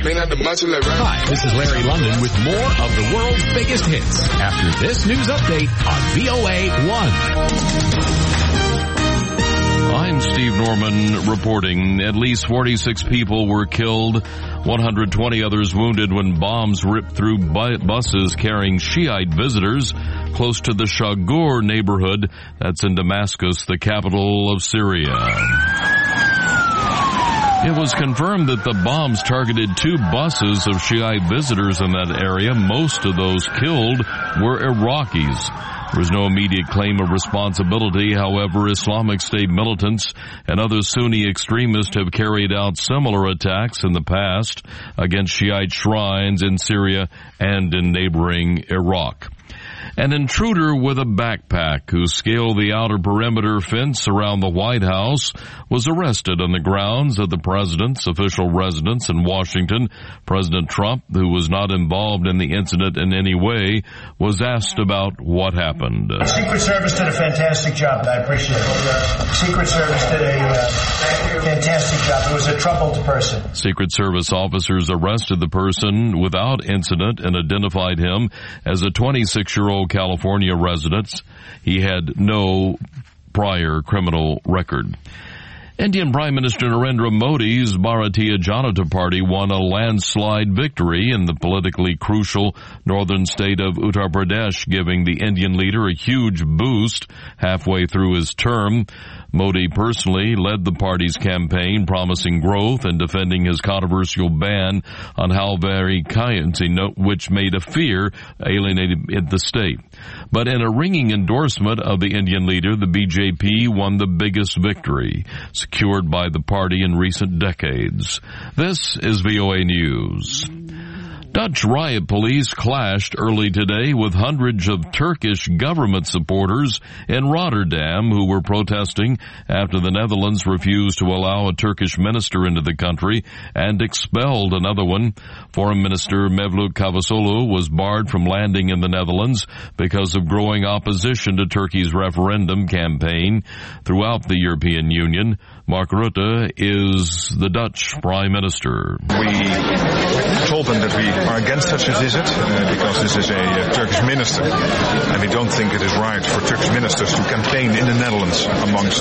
Hi, this is Larry London with more of the world's biggest hits after this news update on VOA 1. I'm Steve Norman reporting. At least 46 people were killed, 120 others wounded when bombs ripped through buses carrying Shiite visitors close to the Shagur neighborhood that's in Damascus, the capital of Syria. It was confirmed that the bombs targeted 2 buses of Shiite visitors in that area. Most of those killed were Iraqis. There was no immediate claim of responsibility. However, Islamic State militants and other Sunni extremists have carried out similar attacks in the past against Shiite shrines in Syria and in neighboring Iraq. An intruder with a backpack who scaled the outer perimeter fence around the White House was arrested on the grounds of the president's official residence in Washington. President Trump, who was not involved in the incident in any way, was asked about what happened. Secret Service did a fantastic job. I appreciate it. Secret Service did a fantastic job. It was a troubled person. Secret Service officers arrested the person without incident and identified him as a 26-year-old California resident. He had no prior criminal record. Indian Prime Minister Narendra Modi's Bharatiya Janata Party won a landslide victory in the politically crucial northern state of Uttar Pradesh, giving the Indian leader a huge boost halfway through his term. Modi personally led the party's campaign, promising growth and defending his controversial ban on halal currency, which made a fear alienated the state. But in a ringing endorsement of the Indian leader, the BJP won the biggest victory secured by the party in recent decades. This is VOA News. Dutch riot police clashed early today with hundreds of Turkish government supporters in Rotterdam who were protesting after the Netherlands refused to allow a Turkish minister into the country and expelled another one. Foreign Minister Mevlut Cavusoglu was barred from landing in the Netherlands because of growing opposition to Turkey's referendum campaign throughout the European Union. Mark Rutte is the Dutch Prime Minister. We told them that we are against such a visit because this is a Turkish minister, and we don't think it is right for Turkish ministers to campaign in the Netherlands amongst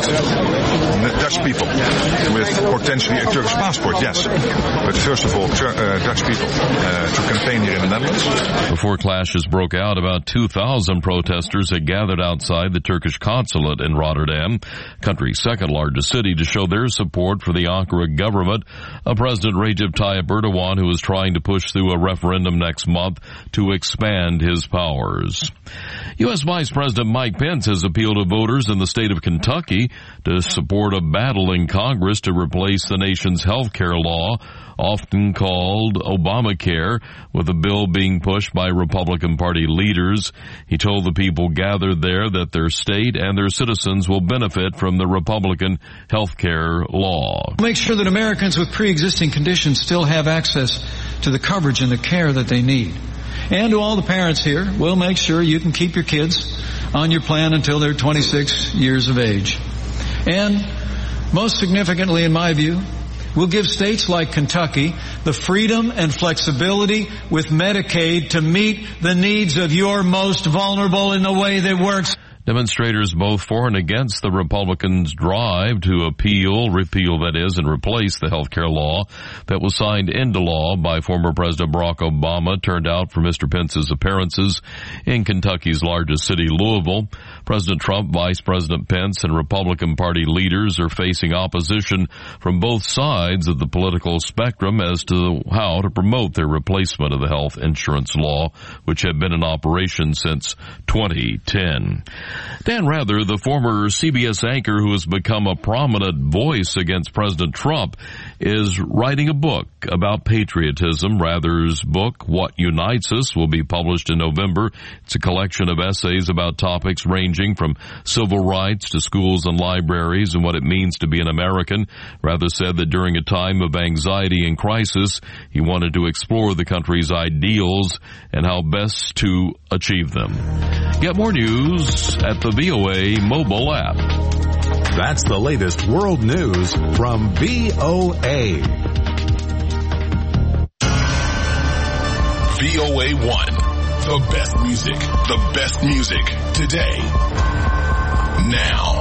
Dutch people with potentially a Turkish passport, yes. But first of all, Dutch people to campaign here in the Netherlands. Before clashes broke out, about 2,000 protesters had gathered outside the Turkish consulate in Rotterdam, country's second largest city, to show their support for the Ankara government of President Recep Tayyip Erdogan, who is trying to push through a referendum next month to expand his powers. U.S. Vice President Mike Pence has appealed to voters in the state of Kentucky to support a battle in Congress to replace the nation's health care law, often called Obamacare, with a bill being pushed by Republican Party leaders. He told the people gathered there that their state and their citizens will benefit from the Republican health care law. Make sure that Americans with pre-existing conditions still have access to the coverage and the care that they need. And to all the parents here, we'll make sure you can keep your kids on your plan until they're 26 years of age. And most significantly, in my view, we'll give states like Kentucky the freedom and flexibility with Medicaid to meet the needs of your most vulnerable in the way that works. Demonstrators both for and against the Republicans' drive to repeal that is, and replace the health care law that was signed into law by former President Barack Obama turned out for Mr. Pence's appearances in Kentucky's largest city, Louisville. President Trump, Vice President Pence, and Republican Party leaders are facing opposition from both sides of the political spectrum as to how to promote their replacement of the health insurance law, which had been in operation since 2010. Dan Rather, the former CBS anchor who has become a prominent voice against President Trump, is writing a book about patriotism. Rather's book, What Unites Us, will be published in November. It's a collection of essays about topics ranging from civil rights to schools and libraries and what it means to be an American. Rather said that during a time of anxiety and crisis, he wanted to explore the country's ideals and how best to achieve them. Get more news at the VOA mobile app. That's the latest world news from VOA. VOA1. The best music today. Now.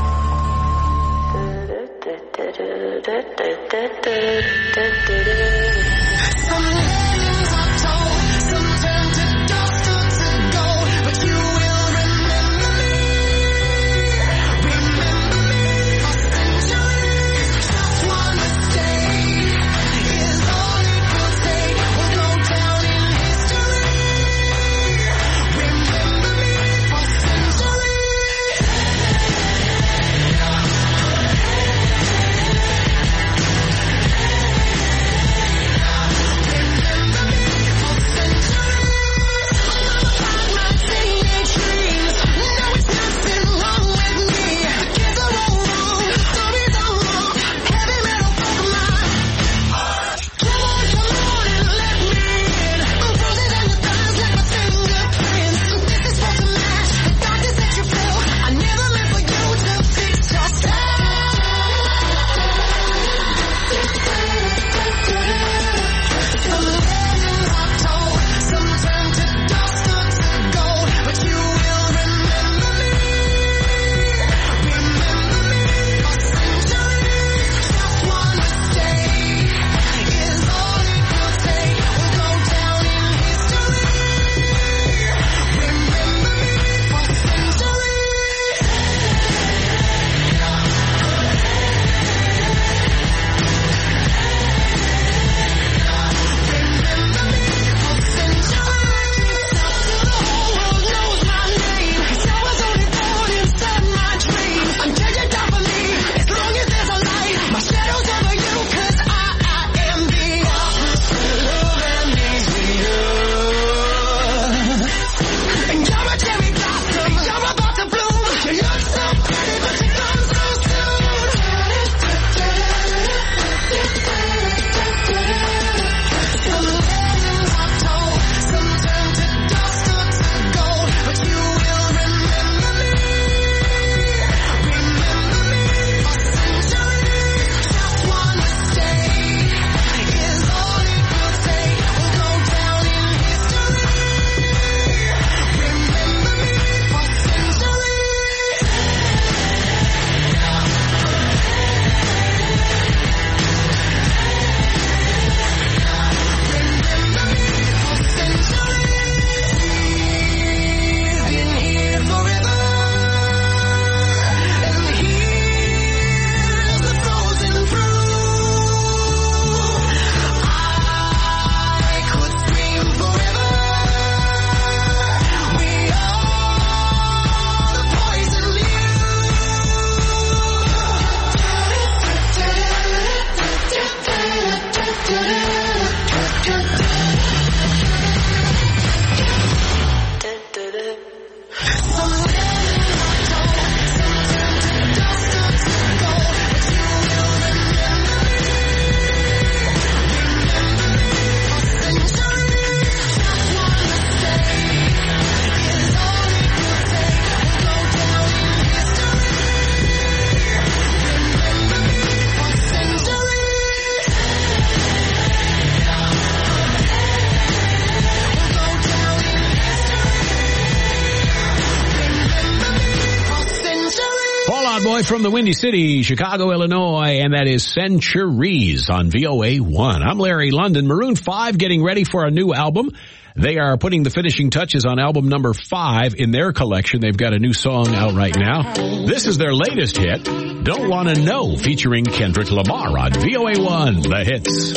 From the Windy City, Chicago, Illinois, and that is Centuries on VOA1. I'm Larry London. Maroon 5 getting ready for a new album. They are putting the finishing touches on album number 5 in their collection. They've got a new song out right now. This is their latest hit, Don't Wanna Know, featuring Kendrick Lamar on VOA1, The Hits.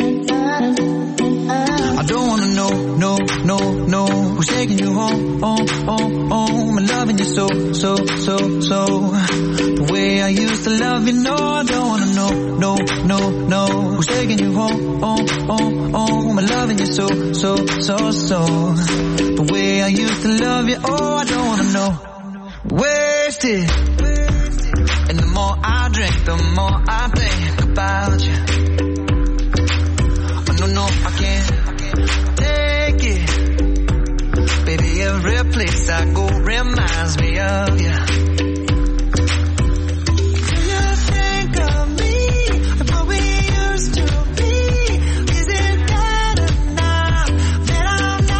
I don't wanna know, no, who's taking you home, and loving you so. The way I used to love you, no, I don't wanna know, no, who's taking you home, and loving you so. The way I used to love you, oh, I don't wanna know. Wasted, and the more I drink, the more I think about you. Oh, no, I can't take it. Baby, every place I go reminds me of you. Do you think of me, of what we used to be? Is it that enough that I'm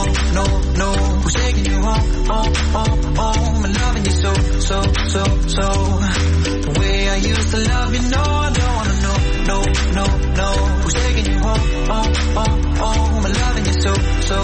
Who's taking you home, and loving you so. The way I used to love you, no, I don't wanna know. Who's taking you home, and loving you so.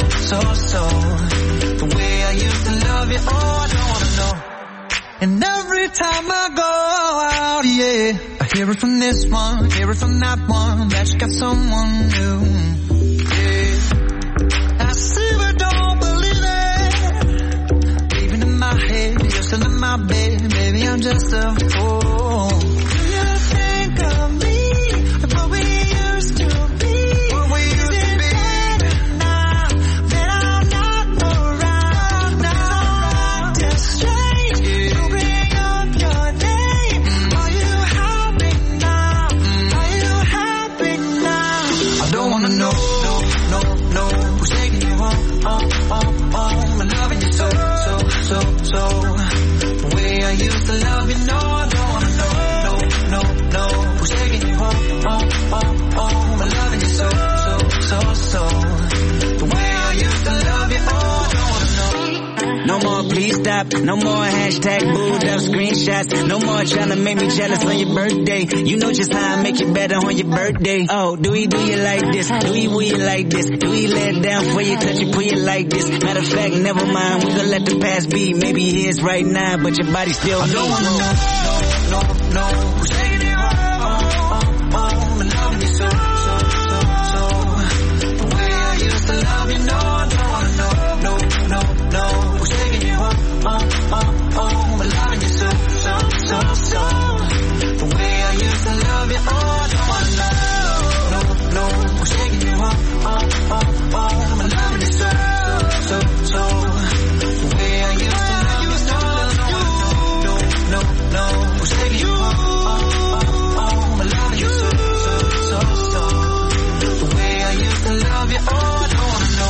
The way I used to love you, oh, I don't wanna know. And every time I go out, yeah, I hear it from this one, hear it from that one, that you got someone new. Yeah, I see but don't believe it. Even in my head, you're still in my bed. Maybe I'm just a fool. Do you think of me like what we used to be? What we used to be. Now that I'm not around, now I'm just strange. To bring up your name. Are you happy now? Are you happy now? I don't wanna know. Who's taking you home, and loving you so. The way I used to love you, no, I don't wanna know. Who's taking you home, and loving you so. The way I used to love you, oh, I don't wanna know. No more please stop, no more hashtag booed up screenshots, no more trying to make me jealous on your birthday. You know just how I make you better on your birthday. Oh, do we do you like this? Do we woo you like this? Do we let down for you, touch you, pull you like this? Matter of fact, never mind, we gonna let the past be. Maybe here's right now, but your body still I don't wanna know. Who's taking you home, and loving you so. The way I used to love you, no, I don't wanna know. Who's taking you home, and loving you so. The way I used to love you, oh, I don't wanna know. Who's taking you home, and loving you so. The way I used to love you, no, who's taking you home, and loving you so. The way I used to love you, oh, I don't wanna know.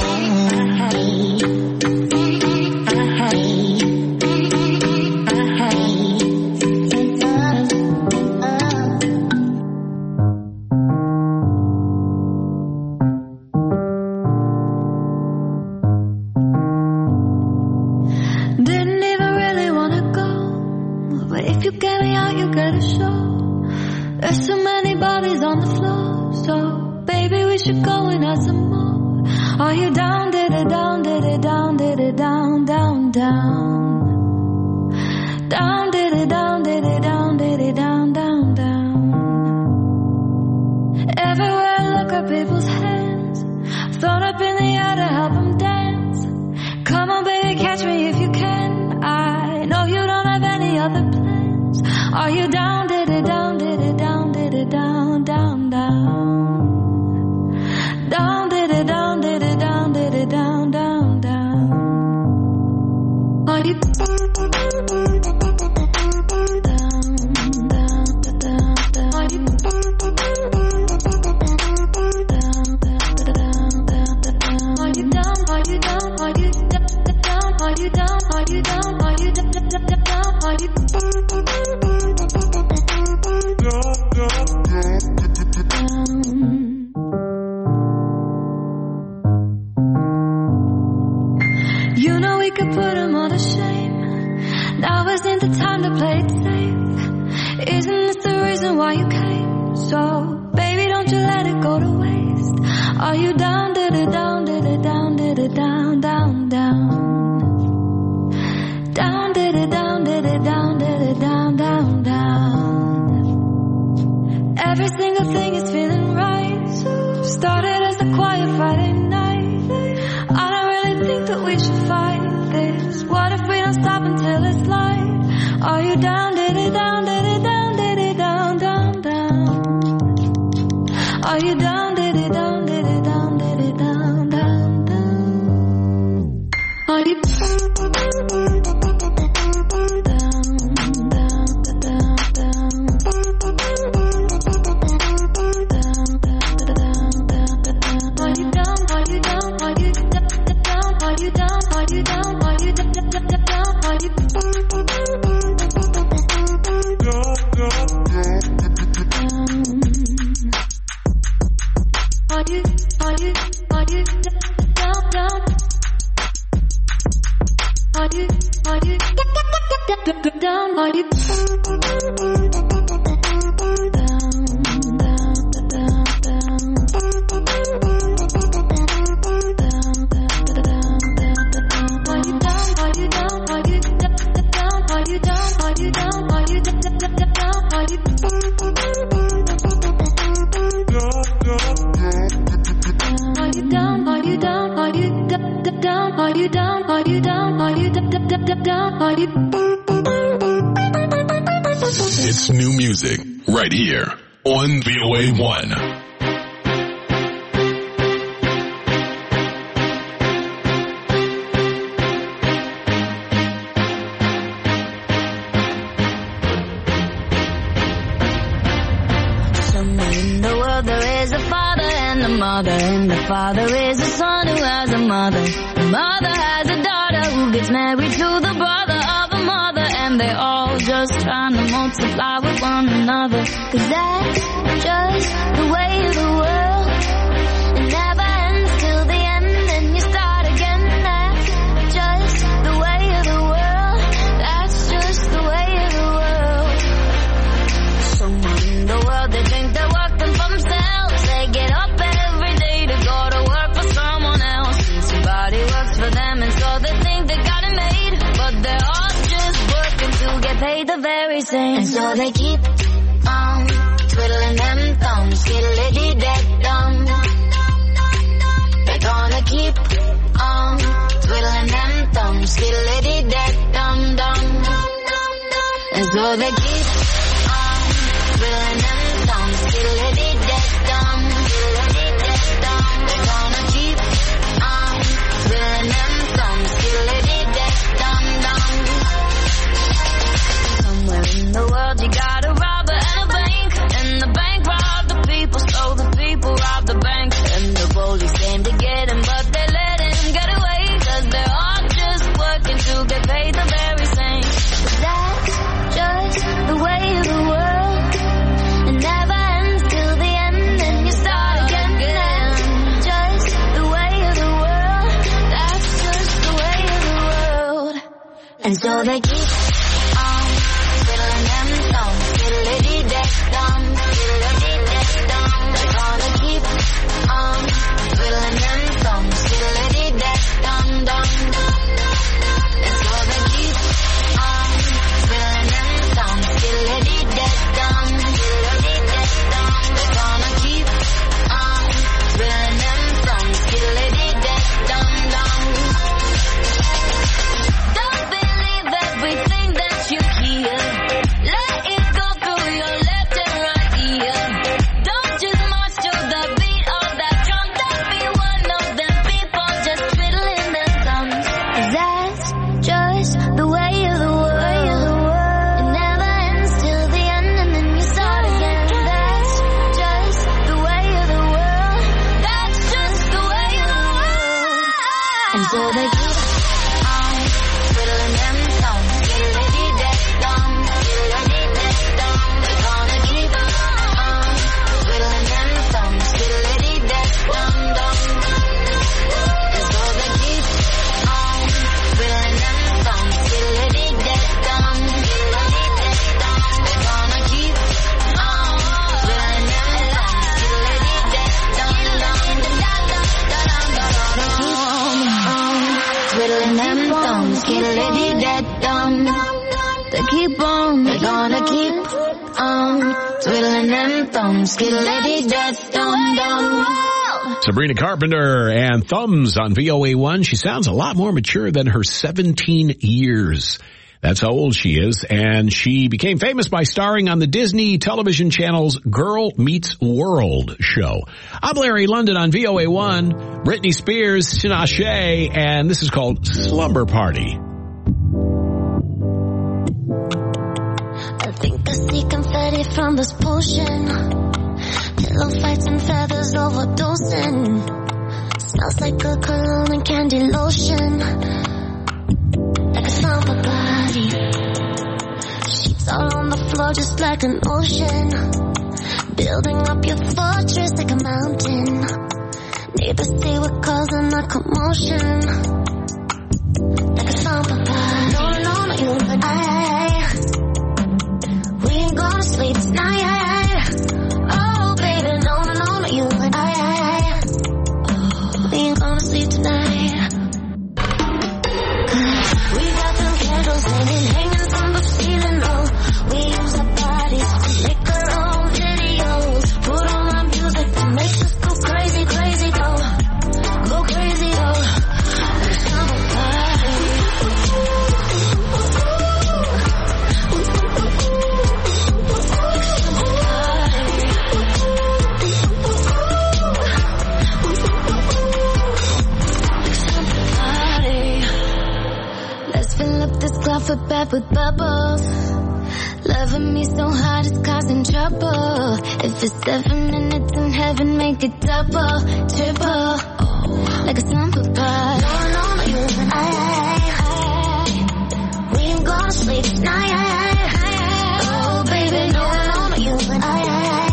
It's new music right here on VOA1. And the father is a son who has a mother. The mother has a daughter who gets married to the brother of a mother, and they're all just trying to multiply with one another. 'Cause that's just the way of the world. It never ends till the end, and you start again. That's just the way of the world. That's just the way of the world. Someone in the world, they think they're working for themselves. They get up every day to go to work for someone else. And somebody works for them, and so they think they got it made. But they're all just working to get paid the very same. And so they keep on twiddling them thumbs, skiddly-dee-dee-dum. They're gonna keep on twiddling them thumbs, skiddly-dee-dee-dum-dum. And so they keep on twiddling them thumbs, skiddly-dee-dee-dum. They're gonna keep on twiddling them thumbs, skiddly-dee-dee-dum-dum. Somewhere in the world you got a robber and a bank, and the bank robbed the people, so the people robbed the bank. And the police came to get him, but they let him get away, 'cause they're all just working to get paid the very same. But that's just the way of the world. It never ends till the end, and you start again. That's just the way of the world. That's just the way of the world. And so they keep on twiddling them thumbs, skiddly-dee-dee-dum, skiddly-dee-dee-dum. They're gonna keep on twiddling them thumbs, skiddly-dee-dee-dum-dum. And so they keep on twiddling them thumbs, skiddly-dee-dee-dum, skiddly-dee-dee-dum. They're gonna keep on twiddling them thumbs, skiddly-dee-dee-dum-dum. Don't believe everything that you hear. Let it go through your left and right ear. Don't just march to the beat of that drum. Don't be one of them people just twiddling their thumbs. 'Cause that's just the way of the world. It never ends till the end, and then you start again. That's just the way of the world. That's just the way of the world. And so they keep on twiddling them thumbs, skiddly-dee-dee-dum, skiddly-dee-dee-dum. They're gonna keep on twiddling them thumbs, skiddly-dee-dee-dum-dum. And so they keep on twiddling them thumbs, skiddly-dee-dee-dum, skiddly-dee-dee-dum. They're gonna keep on twiddling them thumbs, skiddly-dee-dee-dum. Twiddling them thumbs, skiddly-dee-dee-dum. They keep on, they're gonna keep on twiddling them thumbs, skiddly-dee-dee-dum-dum. Sabrina Carpenter and Thumbs on VOA1. She sounds a lot more mature than her 17 years. That's how old she is, and she became famous by starring on the Disney television channel's Girl Meets World show. I'm Larry London on VOA1, Britney Spears, Tinashe, and this is called Slumber Party. I think I see confetti from this potion. Pillow fights and feathers overdosing. Smells like a cologne and candy lotion. Like a slumber party. Sheets all on the floor just like an ocean. Building up your fortress like a mountain. Neighbors say we're causing a commotion. Like a slumber party. No, no, no, you and I. off a bed with bubbles. Loving me so hard it's causing trouble. If it's 7 minutes in heaven, make it double, triple, like a slumber party. No, you and I, we ain't gonna sleep tonight. Oh baby, no, you and I,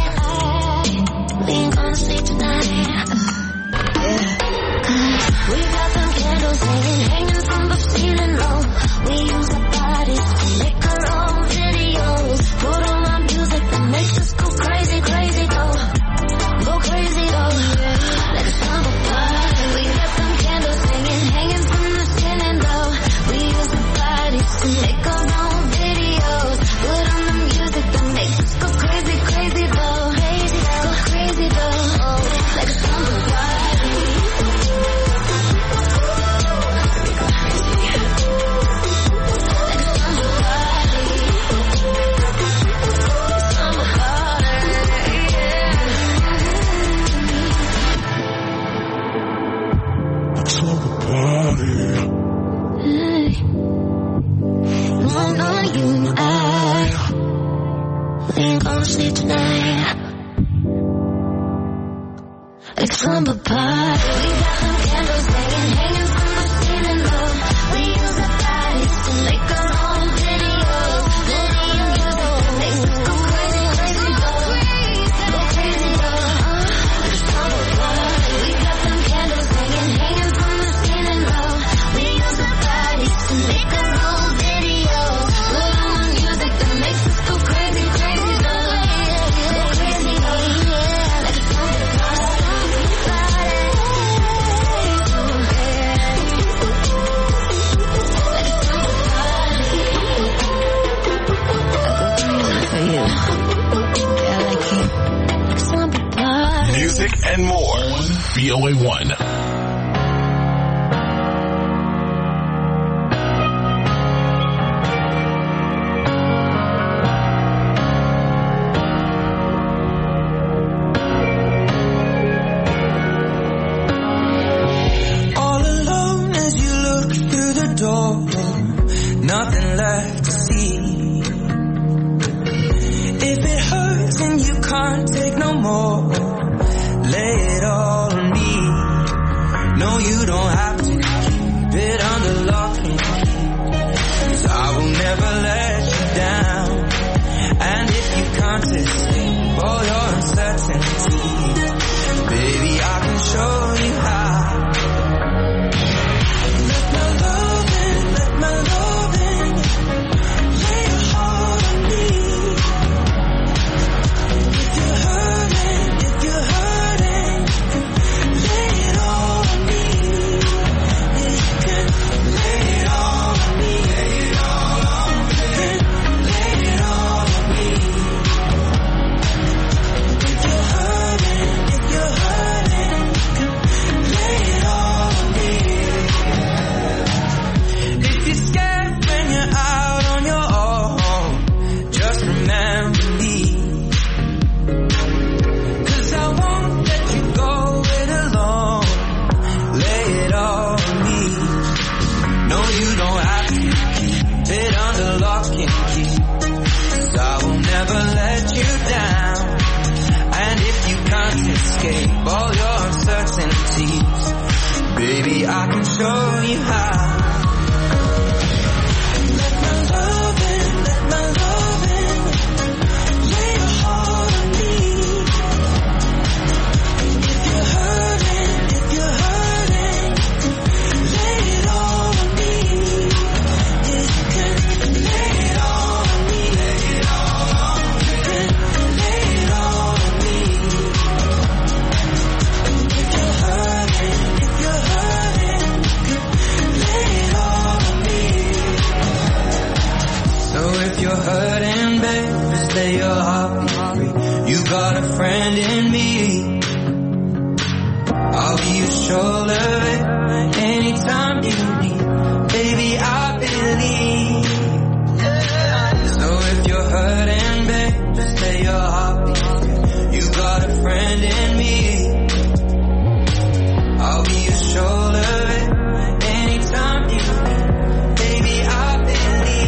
we ain't gonna sleep tonight. We got them candles hanging from the ceiling low. We use our bodies to make our own videos. Put on our music that makes us go crazy, crazy though. Go crazy though. Like a summer party. We got them candles hanging from the ceiling low. We use our bodies to make our own videos. Put on the music that makes us go crazy, crazy though. Go crazy though. Like a summer party. Sleep tonight. Like slumber party. We got them candles hanging from the ceiling low. We use our bodies to make our own videos. Put on the music that makes us go crazy, crazy though. Go crazy though. Like slumber party. We got them candles hanging from the ceiling low. We use our bodies to make our own videos. Put on the music that makes us go crazy, crazy though. Music and more. VOA1. All alone as you look through the door, nothing left to see. If it hurts and you can't take no more, lay it all on me. No, you don't have to keep it under lock and key, 'cause I will never let you down. And if you can't escape all your uncertainty, baby, I can show you how. Let my love in, lay your heart on me. If you're hurting, lay it all on me. Yeah, you can lay it all on me. Lay it all on me. Lay it all on me. If you're hurting, lay it all on me. If you're scared when you're out on your own, just remember me. 'Cause I won't let you go it alone. Lay it all on me. No, you don't have to keep it under lock and key, 'cause I will never let you down. And if you can't escape all your uncertainties, baby, I can show you how. Let my love in, lay your heart on me. If you're hurting, lay it all on me. Yeah, you can lay it all on me. Lay it all on me. Lay it all on me. If you're hurting, lay it all on me. So if you're hurting, babe, just let your heart be free. You got a friend in me. I'll be your shoulder anytime you need. Baby, I believe. So if you're hurting, babe, just let your heart be free. You got a friend in me. I'll be your shoulder anytime you need. Baby, I believe.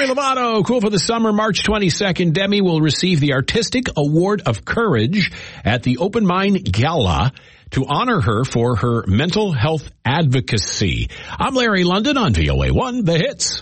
Demi Lovato, cool for the summer, March 22nd. Demi will receive the Artistic Award of Courage at the Open Mind Gala to honor her for her mental health advocacy. I'm Larry London on VOA1, The Hits.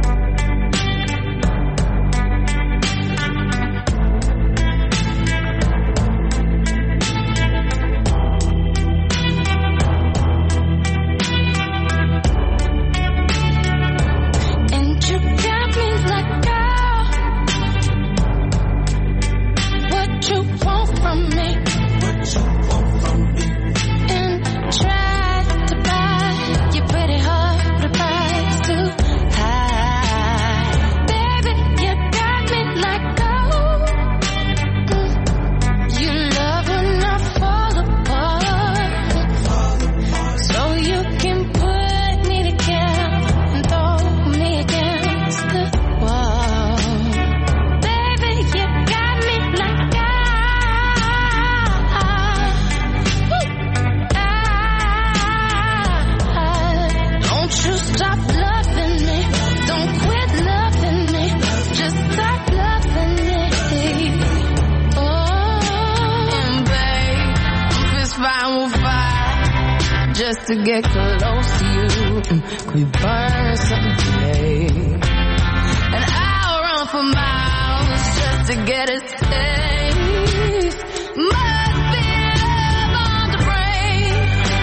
To get close to you, could we burn something today? And I'll run for miles just to get a taste. Must be love on the brain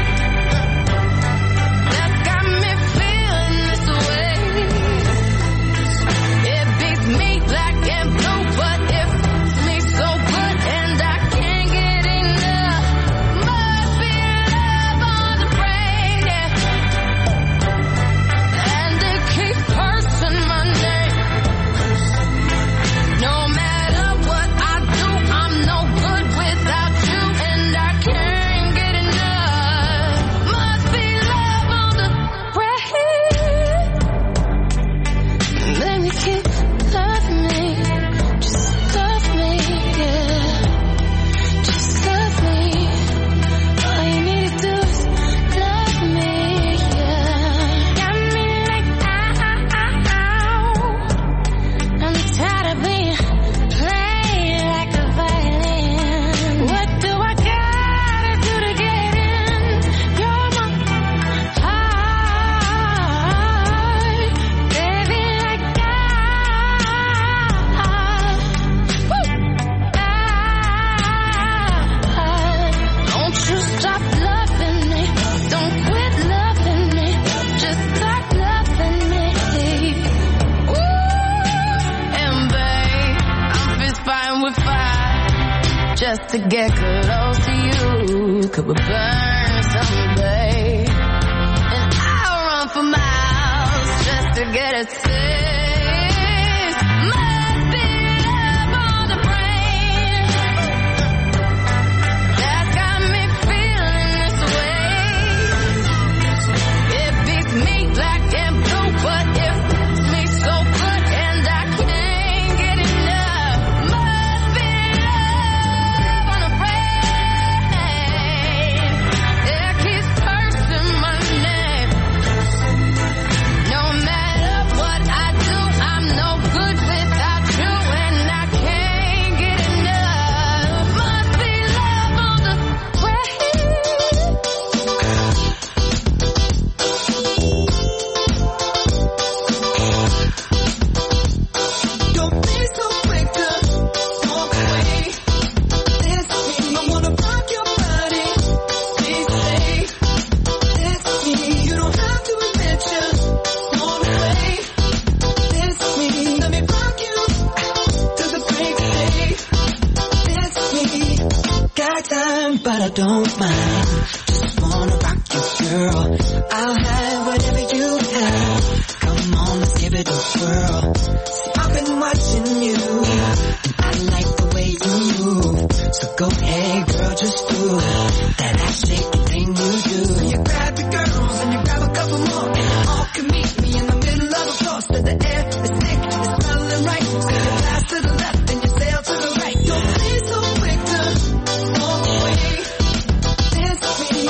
that's got me feeling this way. It beats me black and blue, but it feels me so good and I can't get enough. Must be love on the brain. Just to get close to you, could we burn someday? And I'll run for miles just to get a taste. Must be love on the brain that got me feeling this way. It beats me black and blue, but it feels me so good and I can't get enough. Must be love on the brain that keeps cursing my name. No matter what I do, I'm no good without you, and I can't get enough. Must be love on the brain. Don't be so quick to walk away. This me, I wanna rock your body. Please stay. This me, you don't have to admit you want away. This me, let me rock you to the break of day. This me, got time, but I don't mind. Just wanna rock you, girl. I'll have whatever you have. Come on, let's give it a whirl. See, I've been watching you, and I like the way you move. So go ahead, girl, just do that ass shaking thing you do. You grab the girls and you grab a couple more, and you all can meet me in the middle of the floor. So the air is thick, it's smelling right. So you pass to the left and you sail to the right. Don't be so quick to walk away. This me,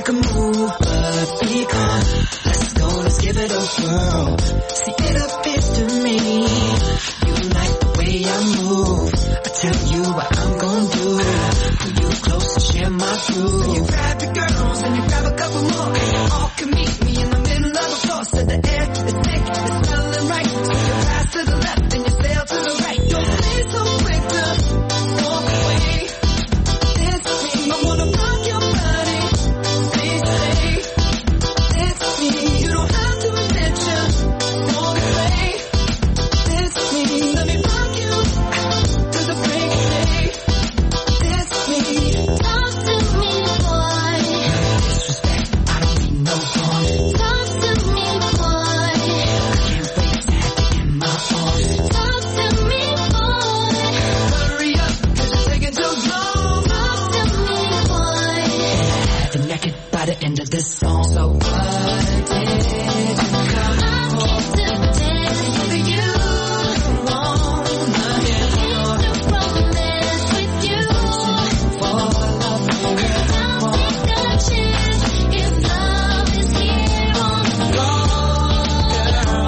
make a move, but be calm. Let's go, let's give it a whirl. See, it appears to me you like the way I move. I tell you what I'm gonna do. Pull you close and share my groove. So you grab your girls and you grab a couple more. All can meet me in the middle of the floor. So the air is thick, it's smelling right. So you pass to the left and you sail to the right. Don't be so quick to walk away. It's me, I wanna rock your body. Please stay. It's me, you don't have to admit you wanna play. It's me, let me rock you to the break of day. It's me, Talk to me, boy. disrespect, I don't mean no harm. Talk to me, boy. I can't wait to have you in my arms. Talk to me, boy. Hurry up, 'cause you're taking too long. Talk to me, boy. Have you naked by the end of this song. So what did you come I came to dance with you. on? Came to promise with you. For love, Don't take a chance if love is here on the floor.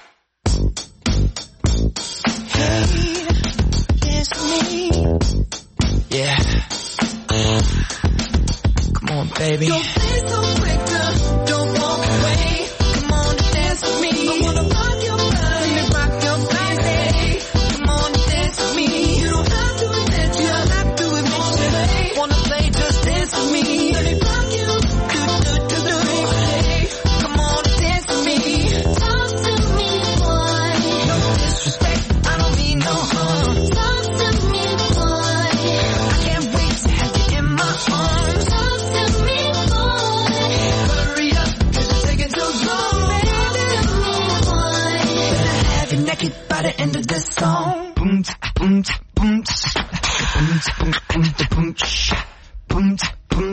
hey, it's me. Yeah. Come on, baby. Don't be so quick to don't walk away. Come on and dance with me. I wanna rock your body. Let me rock your body. Come on and dance with me. You don't have to admit you don't have to admit you wanna play, just dance with me. Let me rock you. Do. Come on and dance with me. Talk to me, boy. No disrespect, I don't mean no harm. Talk to me, boy. I can't wait to have you in my arms. Talk to me, boy. Hurry up, 'cause you're taking too long. Talk to me, boy. Have you naked by the end of this song. Boom, boom, boom, boom, boom, boom, boom, boom, boom, boom,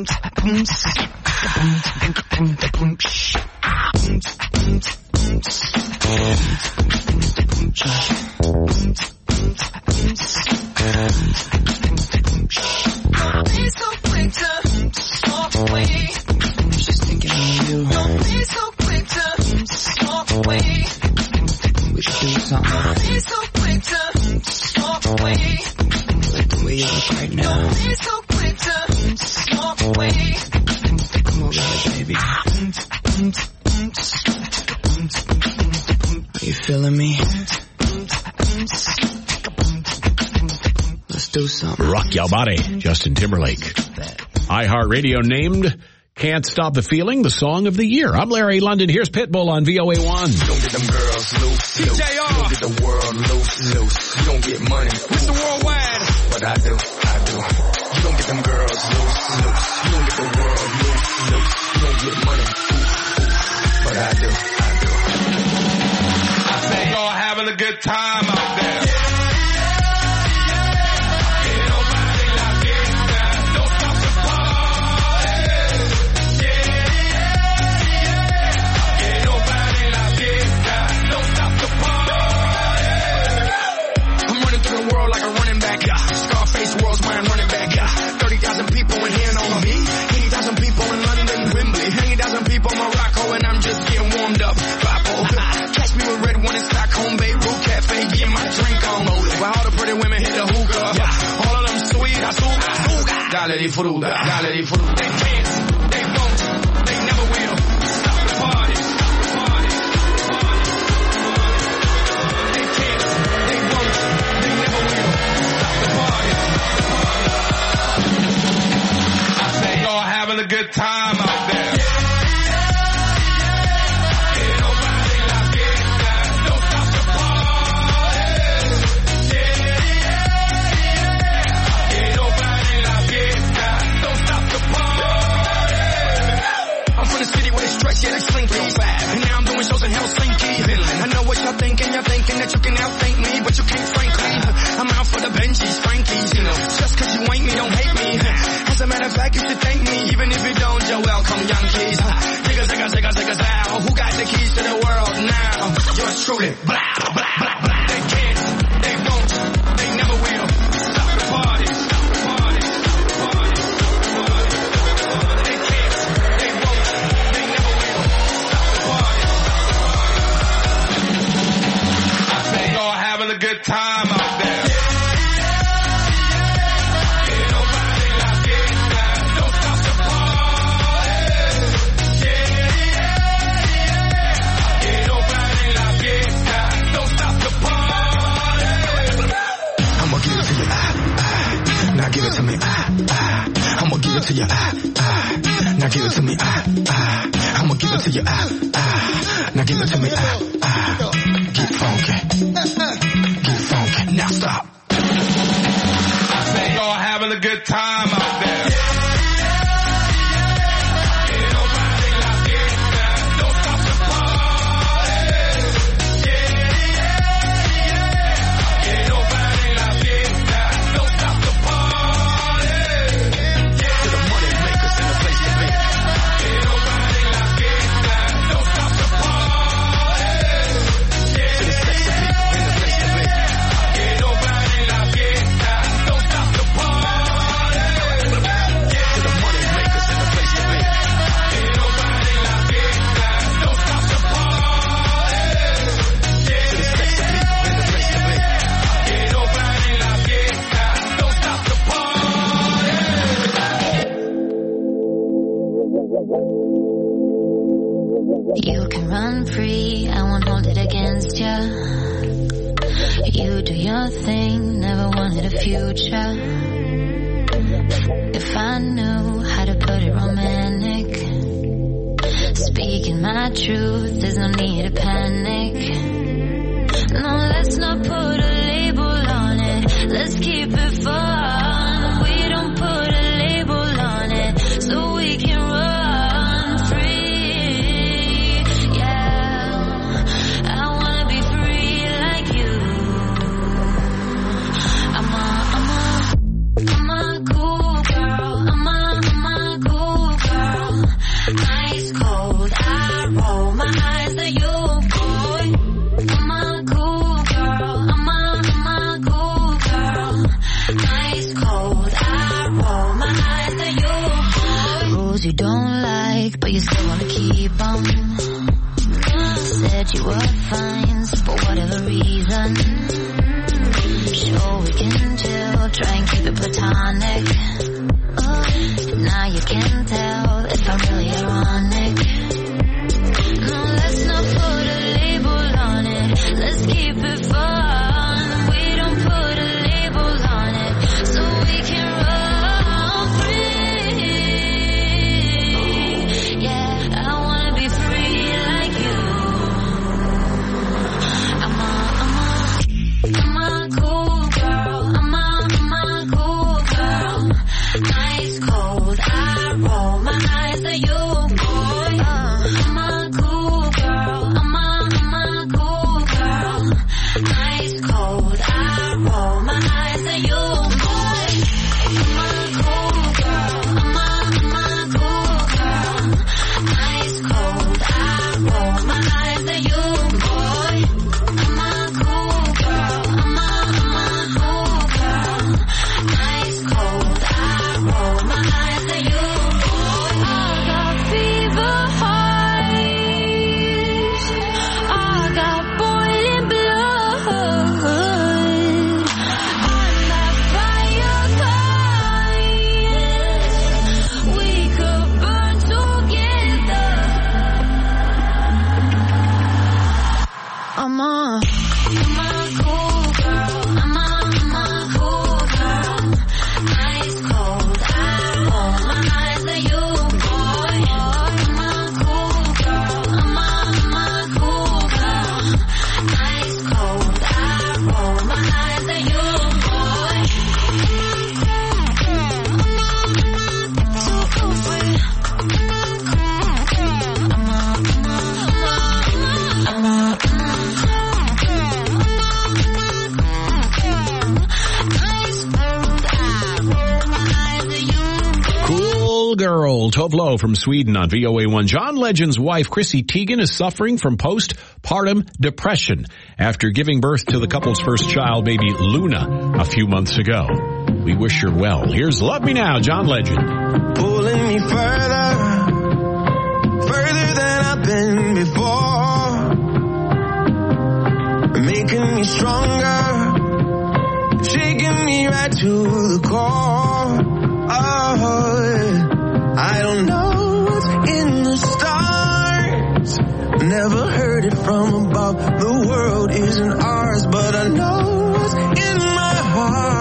Don't be so quick to walk away. Just thinking of you. Don't be so quick to walk away. We should do something. Don't be so quick to walk away. Like the way you look right now. Don't be so quick to walk away. Come over here, baby. Are you feeling me? Let's do something. Rock your body, Justin Timberlake. iHeartRadio named Can't Stop the Feeling the Song of the Year. I'm Larry London. Here's Pitbull on VOA1. Don't get them girls loose. You don't get the world loose. You don't get money. Mr. Worldwide. But I do. You don't get them girls loose. You don't get the world loose. You don't get money. But I do. I say y'all having a good time out there. Dale di fruta. They can't, they won't, they never will stop the party. They can't, they won't, they never will stop the party. I say y'all having a good time out there. You're thinking that you can outthink me, but you can't, frankly. I'm out for the Benjis, Frankies, you know. Just 'cause you ain't me, don't hate me. As a matter of fact, you should thank me, even if you don't. You're welcome, Yankees. Zigga, zow. Who got the keys to the world now? Yours truly. Blah, blah, blah, blah. They can't, they won't, they never will stop the party. They can't, they give it to me, I'ma give it to you, now give it to me, get funky, now stop. I say y'all having a good time out there. You can run free, I won't hold it against ya. You do your thing, never wanted a future. If I knew how to put it romantic, speaking my truth, there's no need to panic. No, let's not put a label on it, let's keep it fun. We don't put a label on it, so we can run free. You don't like, but you still wanna keep them. Said you were fine, for whatever reason. Sure we can chill, try and keep it platonic. Now you can tell if I'm really ironic. No, let's not put a label on it, let's keep it fun. We don't put a label on it, so we can run free. Yeah, I wanna be free like you. I'm a cool girl. I'm a cool girl. Nice cold, I roll my eyes at you, boy. I'm a cool girl. I'm a cool girl. Nice cold, I roll my eyes at you, boy. I'm a cool girl. I'm a cool girl. Nice cold, I roll my eyes at you, boy. I'm a cool girl. I'm a cool girl. Nice cold, I roll my eyes at you, boy. I got fever highs, I got boiling blood, I'm that fire kind, we could burn together. I'm a cool girl. I'm a cool girl. Nice cold, I roll my eyes at you, boy. I'm a cool girl. I'm a cool girl. Nice cold, I roll my eyes at you, boy. So cool for you. Cool Girl, Tove Lo from Sweden on VOA1. John Legend's wife, Chrissy Teigen, is suffering from postpartum depression after giving birth to the couple's first child, baby Luna, a few months ago. We wish her well. Here's Love Me Now, John Legend. Pulling me further than I've been before, making me stronger, shaking me right to the core. Oh, I don't know what's in the stars, never heard it from above. The world isn't ours, but I know what's in my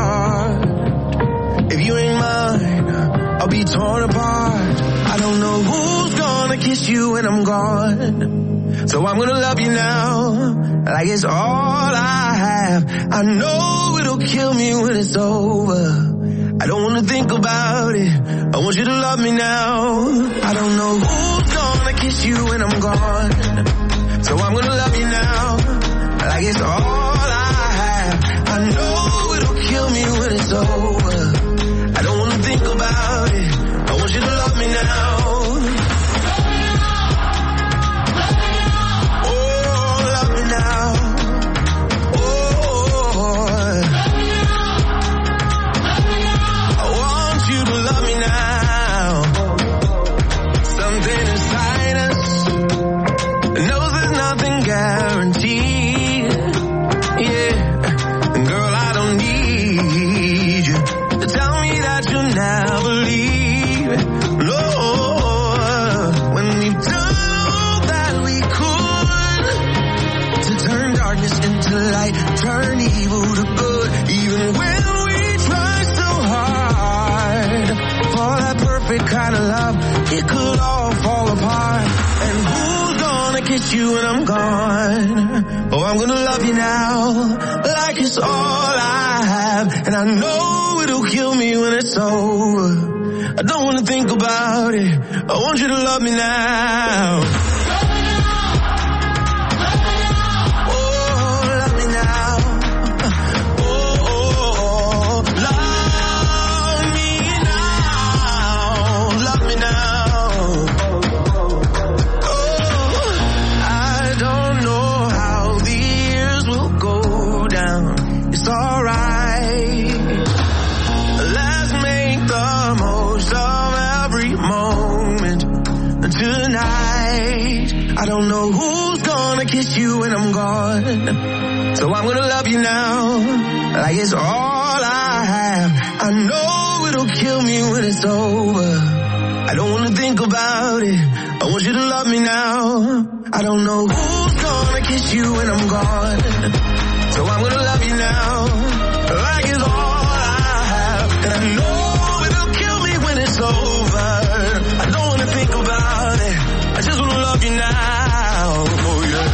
heart. If you ain't mine, I'll be torn apart. I don't know who who's gonna kiss you when I'm gone. So I'm gonna love you now, like it's all I have. I know it'll kill me when it's over. I don't wanna think about it, I want you to love me now. I don't know who's gonna kiss you when I'm gone. So I'm gonna love you now, like it's all I have. I know it'll kill me when it's over. I don't wanna think about it, I want you to love me now. Turn evil to good, even when we try so hard. For that perfect kind of love, it could all fall apart. And who's gonna kiss you when I'm gone? Oh, I'm gonna love you now, like it's all I have. And I know it'll kill me when it's over. I don't wanna think about it, I want you to love me now. I don't know who's gonna kiss you when I'm gone. So I'm gonna love you now, like it's all I have. I know it'll kill me when it's over. I don't wanna think about it, I want you to love me now. I don't know who's gonna kiss you when I'm gone. So I'm gonna love you now, like it's all I have. And I know it'll kill me when it's over. I don't wanna think about it, I just wanna love you now. Oh yeah.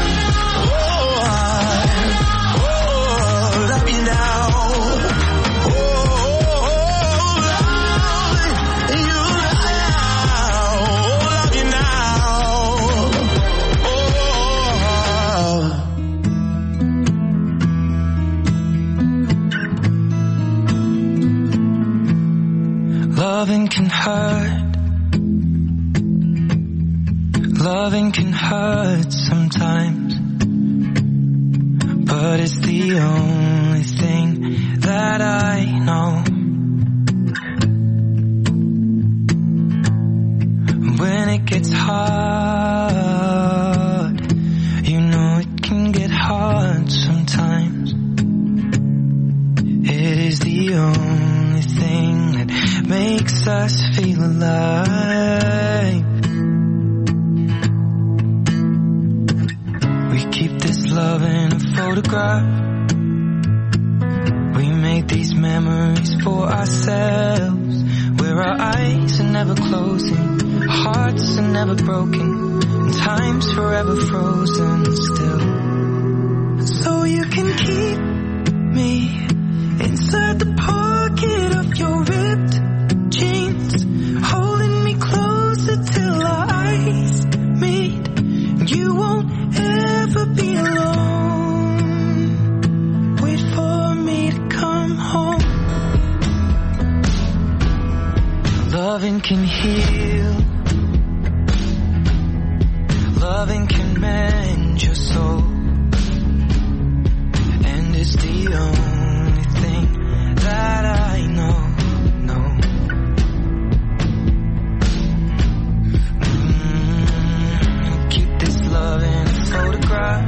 Love you now. Love you now. Loving can hurt. Loving can hurt sometimes, but it's the only thing that I know. When it gets hard, you know it can get hard sometimes. It is the only thing that makes us feel alive. Love in a photograph. We made these memories for ourselves, where our eyes are never closing, hearts are never broken, and time's forever frozen still. So you can keep me inside the pocket of your ripped jeans, holding me closer till our eyes meet. You won't ever be alone. Wait for me to come home. Loving can heal. Loving can mend your soul. And it's the only thing that I know. Keep this love in a photograph.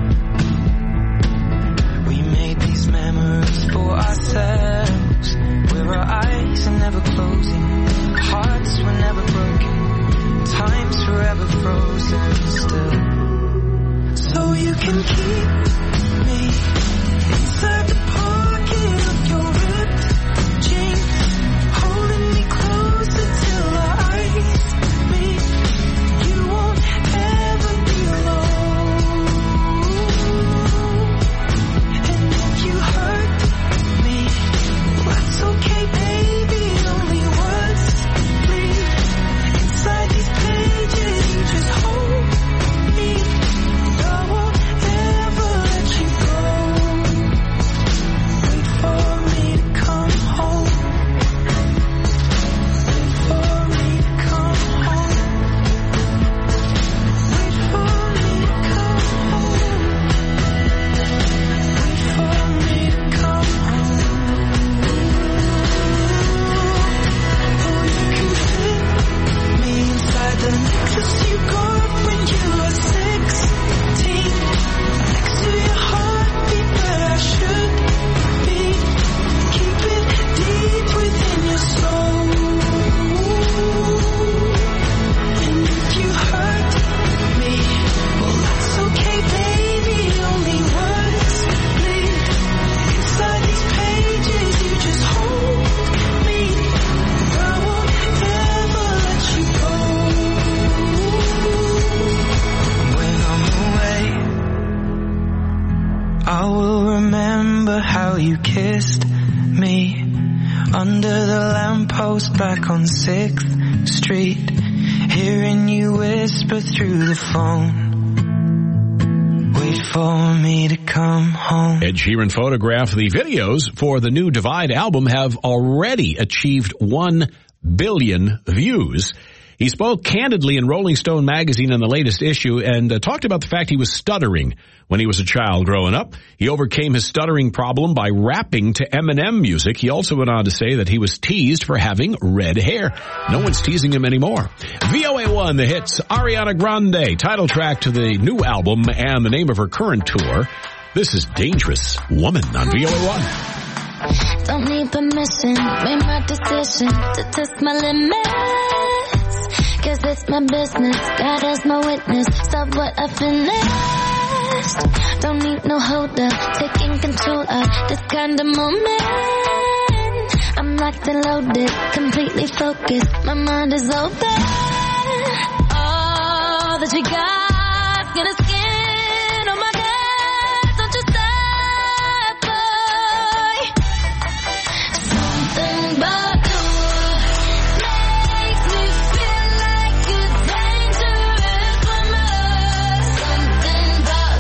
We made these memories for ourselves, where our eyes are never closing, hearts were never broken, time's forever frozen still. So you can keep me inside the pocket of your ripped jeans, holding me closer till our eyes meet. you kissed me under the lamppost back on 6th Street, hearing you whisper through the phone. Wait for me to come home. Ed Sheeran photographed. The videos for the new Divide album have already achieved 1 billion views. He spoke candidly in Rolling Stone magazine in the latest issue and talked about the fact he was stuttering when he was a child growing up. He overcame his stuttering problem by rapping to Eminem music. He also went on to say that he was teased for having red hair. No one's teasing him anymore. VOA1, the hits, Ariana Grande, title track to the new album and the name of her current tour. This is Dangerous Woman on VOA1. Don't need permission, made my decision to test my limits. Cause it's my business, God as my witness. Stop what I finished. Don't need no holder, taking control of this kind of moment. I'm locked and loaded, completely focused. My mind is open. All that you got, gonna skin on my neck. Don't you stop, boy. Something about you makes me feel like you're dangerous woman. Something about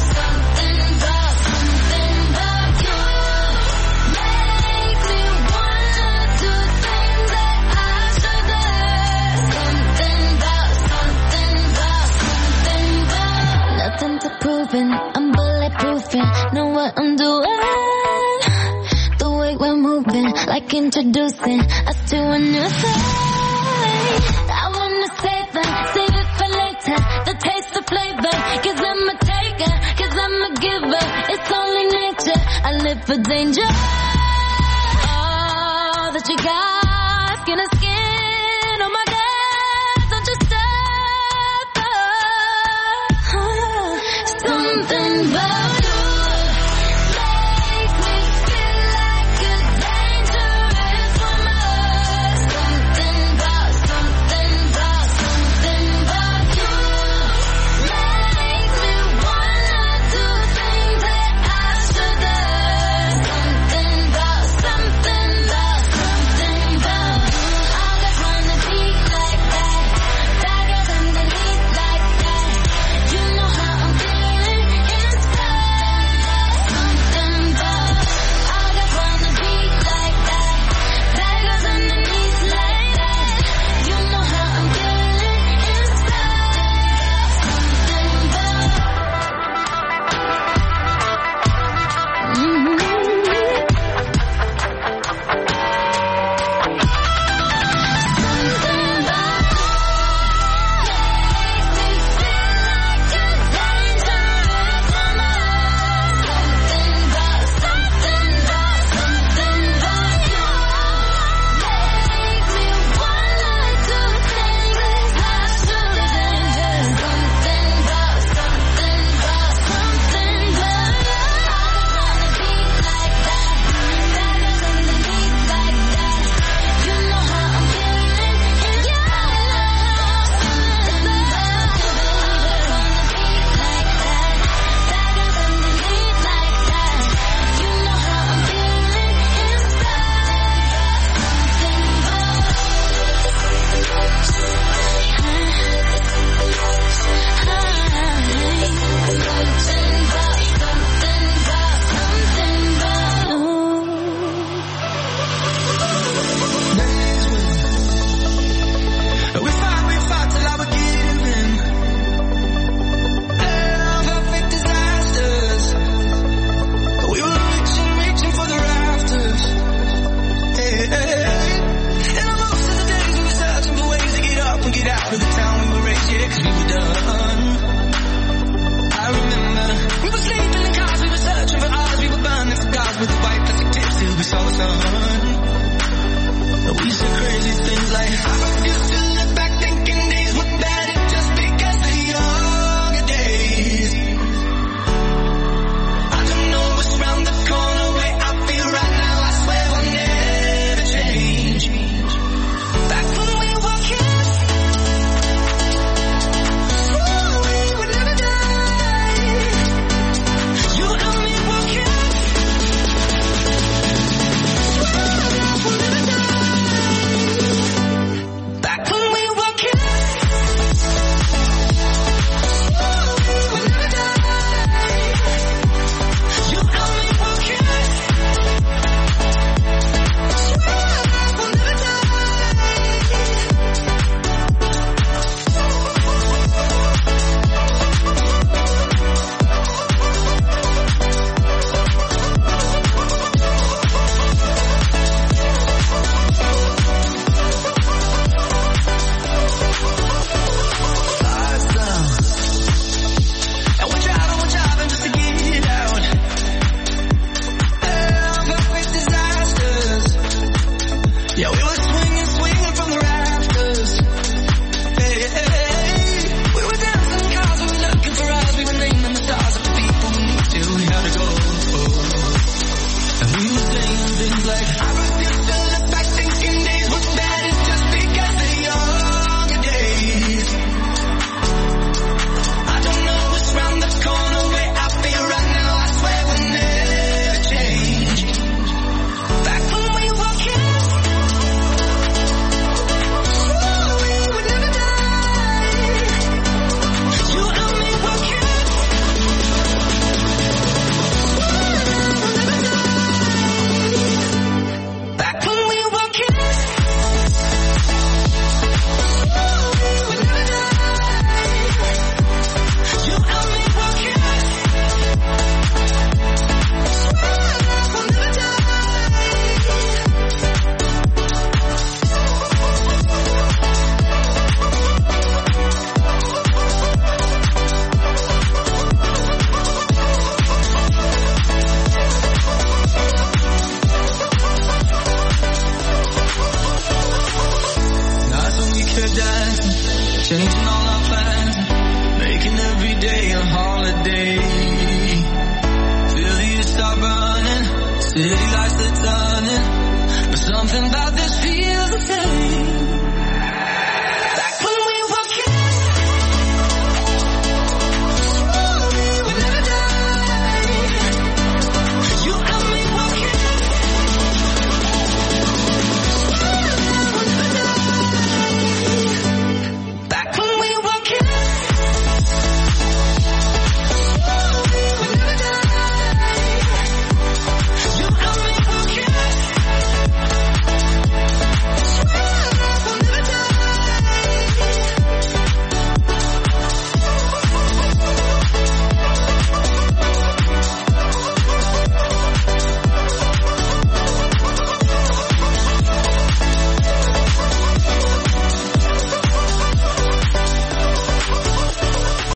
you makes me wanna do things that I shouldn't. Nothing to proving, I'm bulletproofing, know what I'm doing. The way we're moving, like introducing us to a new thing. I wanna save it for later, the taste of flavor. Cause I'm a taker, cause I'm a giver. It's only nature, I live for danger. All that you got.